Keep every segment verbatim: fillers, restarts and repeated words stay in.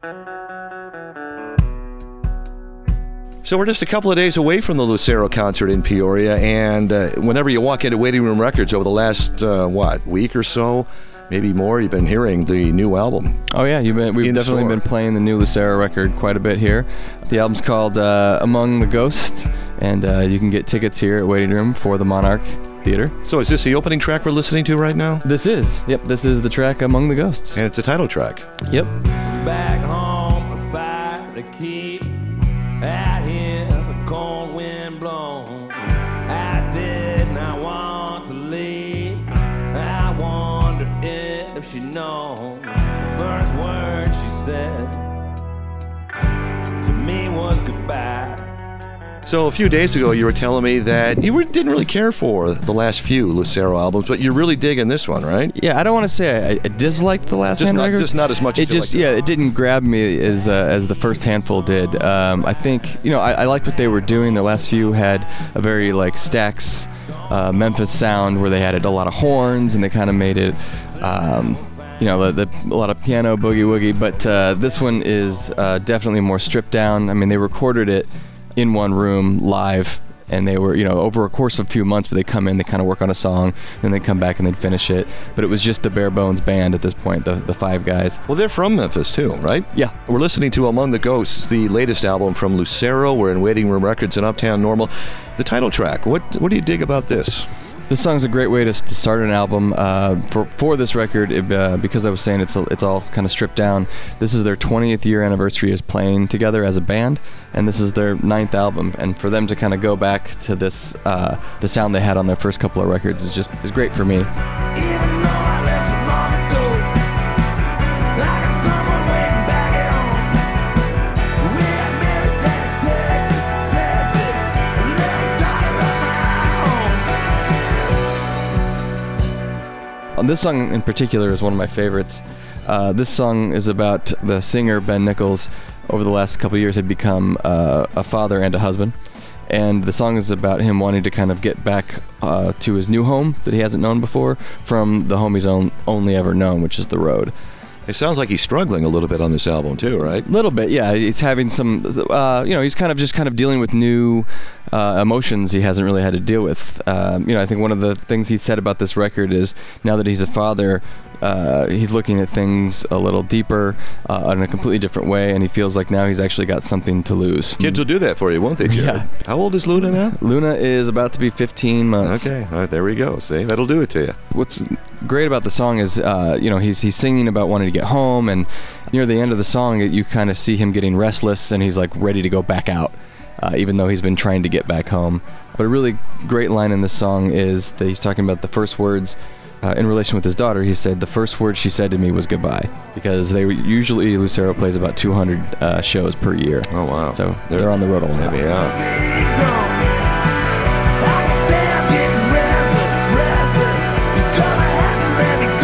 So we're just a couple of days away from the Lucero concert in Peoria, and uh, whenever you walk into Waiting Room Records over the last, uh, what, week or so, maybe more, you've been hearing the new album. Oh yeah, you've been, we've in definitely store. been playing the new Lucero record quite a bit here. The album's called uh, Among the Ghosts, and uh, you can get tickets here at Waiting Room for the Monarch Theater. So is this the opening track we're listening to right now? This is, yep, this is the track Among the Ghosts. And it's a title track. Yep. Back home, a fire to keep. Out here, the cold wind blows. I did not want to leave. I wonder if she knows. The first word she said to me was goodbye. So a few days ago, you were telling me that you were, didn't really care for the last few Lucero albums, but you're really digging this one, right? Yeah, I don't want to say I, I disliked the last Just hand not, record. just not as much It as you just, like this yeah, one. it didn't grab me as uh, as the first handful did. Um, I think, you know, I, I liked what they were doing. The last few had a very like Stax, uh, Memphis sound where they had a lot of horns and they kind of made it, um, you know, the, the, a lot of piano boogie woogie. But uh, this one is uh, definitely more stripped down. I mean, they recorded it in one room live, and they were, you know, over a course of a few months, but they come in, they kind of work on a song, then they come back and they'd finish it. But it was just the bare bones band at this point, the, the five guys. Well, they're from Memphis too, right? Yeah. We're listening to Among the Ghosts, the latest album from Lucero. We're in Waiting Room Records in Uptown Normal. The title track, what what do you dig about this? This song's a great way to, to start an album. Uh, for for this record, it, uh, because I was saying it's a, it's all kind of stripped down. This is their twentieth year anniversary as playing together as a band, and this is their ninth album. And for them to kind of go back to this, uh, the sound they had on their first couple of records is just is great for me. Even though I left so long ago, I got someone waiting back at home. We got married down in Texas, Texas, a little daughter of my own. Um, this song in particular is one of my favorites. Uh, this song is about the singer Ben Nichols. Over the last couple of years, had become uh, a father and a husband. And the song is about him wanting to kind of get back uh, to his new home that he hasn't known before from the home he's on, only ever known, which is the road. It sounds like he's struggling a little bit on this album too, right? A little bit, yeah. He's having some, uh, you know, he's kind of just kind of dealing with new uh, emotions he hasn't really had to deal with. Um, you know, I think one of the things he said about this record is now that he's a father, uh, he's looking at things a little deeper, uh, in a completely different way, and he feels like now he's actually got something to lose. Kids will do that for you, won't they, Jared? Yeah. How old is Luna now? Luna is about to be fifteen months. Okay, all right, there we go. See, that'll do it to you. What's great about the song is, uh, you know, he's he's singing about wanting to get home, and near the end of the song, you kind of see him getting restless, and he's like ready to go back out, uh, even though he's been trying to get back home. But a really great line in this song is that he's talking about the first words uh, in relation with his daughter. He said, "The first word she said to me was goodbye," because they usually Lucero plays about two hundred uh, shows per year. Oh wow! So they're, they're on the road a lot. Yeah. I can stay up getting restless, restless. You're gonna have to let me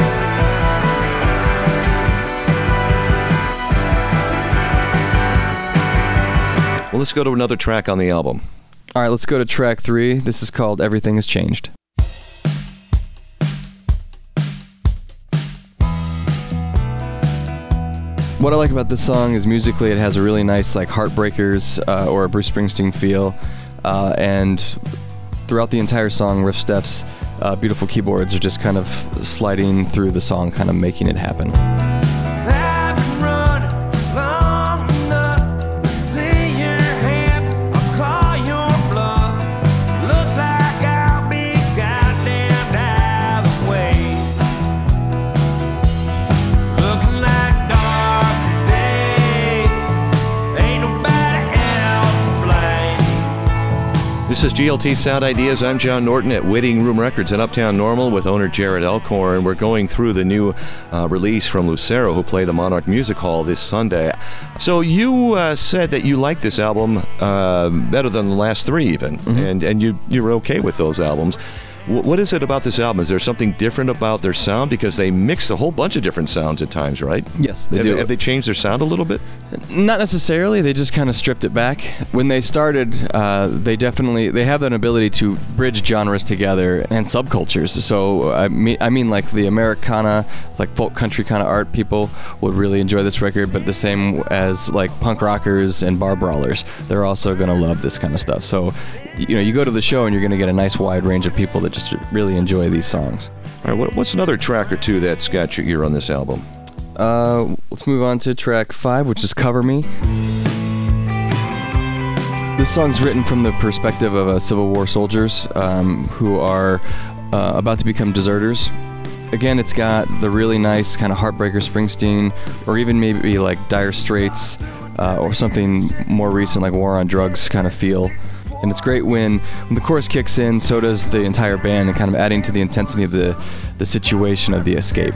go. Well, let's go to another track on the album. All right, let's go to track three. This is called "Everything Has Changed." What I like about this song is musically it has a really nice like Heartbreakers uh, or a Bruce Springsteen feel, uh, and throughout the entire song, Riff Steph's uh, beautiful keyboards are just kind of sliding through the song, kind of making it happen. I've been running long enough to see your hand. I'll call your bluff. Looks like I'll be goddamn out of the way. Looking like dark days. Ain't nobody else to blame. This is G L T Sound Ideas. I'm John Norton at Waiting Room Records in Uptown Normal with owner Jared Elkhorn. We're going through the new uh, release from Lucero, who play the Monarch Music Hall this Sunday. So you uh, said that you liked this album uh, better than the last three even, Mm-hmm. and, and you, you were okay with those albums. wh- what is it about this album? Is there something different about their sound? Because they mix a whole bunch of different sounds at times, right? Yes, they have, do. Have they changed their sound a little bit? Not necessarily. They just kind of stripped it back. When they started, uh, they definitely they have an ability to bridge genres together and subcultures. So I mean, I mean, like the Americana, like folk country kind of art people would really enjoy this record, but the same as like punk rockers and bar brawlers, they're also going to love this kind of stuff. So, you know, you go to the show and you're going to get a nice wide range of people that just really enjoy these songs. All right, what, what's another track or two that's got your ear on this album? Uh, let's move on to track five, which is Cover Me. This song's written from the perspective of uh, Civil War soldiers um, who are uh, about to become deserters. Again, it's got the really nice kind of Heartbreaker Springsteen, or even maybe like Dire Straits, uh, or something more recent like War on Drugs kind of feel. And it's great when, when the chorus kicks in, so does the entire band, and kind of adding to the intensity of the, the situation of the escape.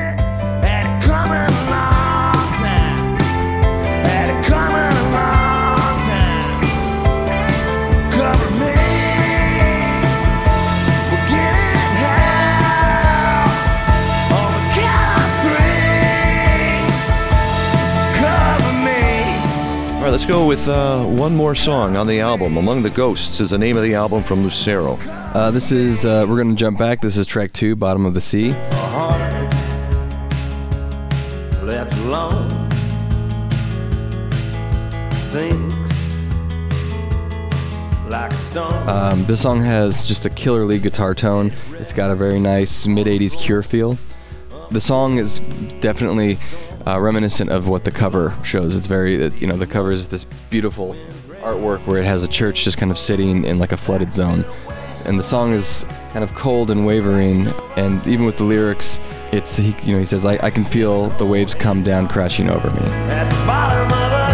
All right, let's go with uh, one more song on the album. Among the Ghosts is the name of the album from Lucero. Uh, this is, uh, we're going to jump back. This is track two, Bottom of the Sea. A heart left alone sinks like a stone. Um, this song has just a killer lead guitar tone. It's got a very nice mid-eighties Cure feel. The song is definitely uh, reminiscent of what the cover shows. It's very, you know, the cover is this beautiful artwork where it has a church just kind of sitting in like a flooded zone. And the song is kind of cold and wavering, and even with the lyrics, it's, he, you know, he says, I, I can feel the waves come down crashing over me. At the bottom of the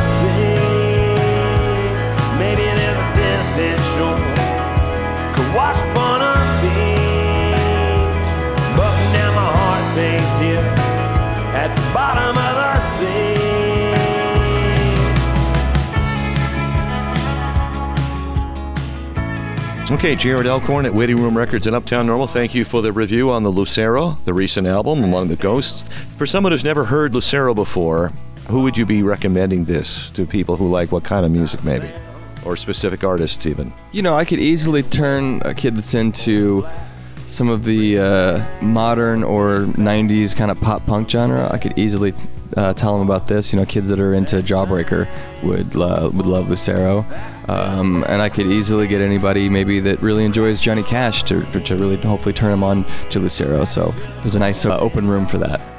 sea, maybe there's a distant shore could wash upon a beach, but now my heart stays here at the bottom of the sea. Okay, Jared Elkhorn at Waiting Room Records in Uptown Normal. Thank you for the review on the Lucero, the recent album, Among the Ghosts. For someone who's never heard Lucero before, who would you be recommending this to, people who like what kind of music maybe? Or specific artists even? You know, I could easily turn a kid that's into some of the uh, modern or nineties kind of pop punk genre. I could easily uh, tell them about this. You know, kids that are into Jawbreaker would uh, would love Lucero, um, and I could easily get anybody maybe that really enjoys Johnny Cash to to really hopefully turn them on to Lucero. So there's a nice uh, open room for that.